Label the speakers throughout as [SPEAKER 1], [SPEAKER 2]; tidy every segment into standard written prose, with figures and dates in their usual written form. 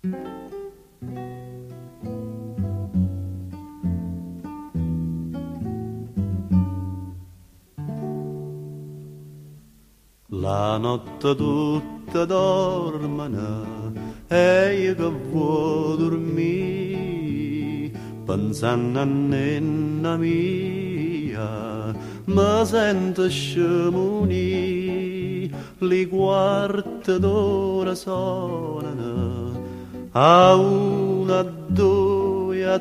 [SPEAKER 1] La notte tutta dormano e io che vuoi dormire, pensando a nenna mia, mi sento scemunì, li quarti d'ora sonano, a una, a due, a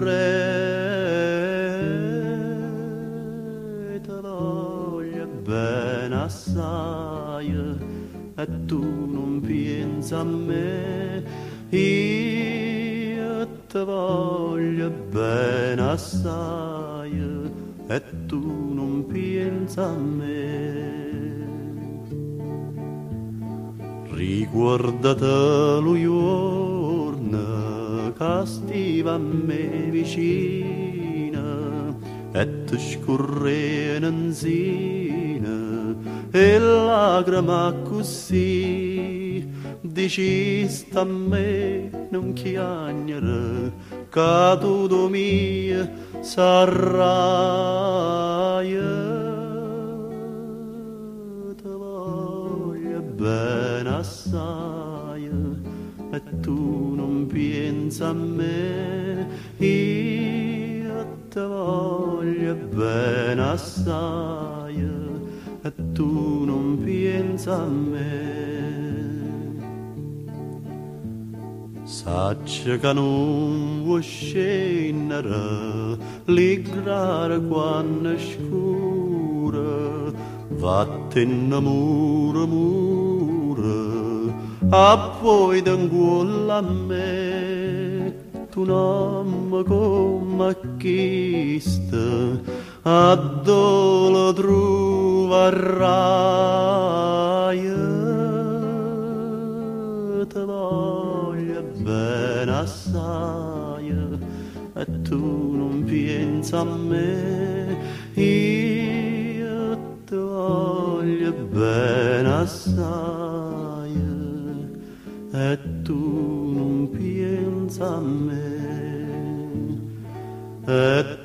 [SPEAKER 1] tre, te voglio bene assai, e tu non pensi a me, io te voglio bene assai, e tu non pensi a me. Riguardate lo giorno che stiva a me vicina e ti scorreva insieme e lacrima così dicesti a me non chiagnere che tu mia sarai, te voglio bene assai e tu non pensi a me, io te voglio bene assai e tu non pensi a me. Saccia che non vuoi scendere, ligrare quando è scura, vattene mura mura, a poi t'inguolla a me, tu non mi come chiste, a dove troverai, te voglio bene assai e tu non pensi a me, io te voglio bene assai e tu non pensi a me, e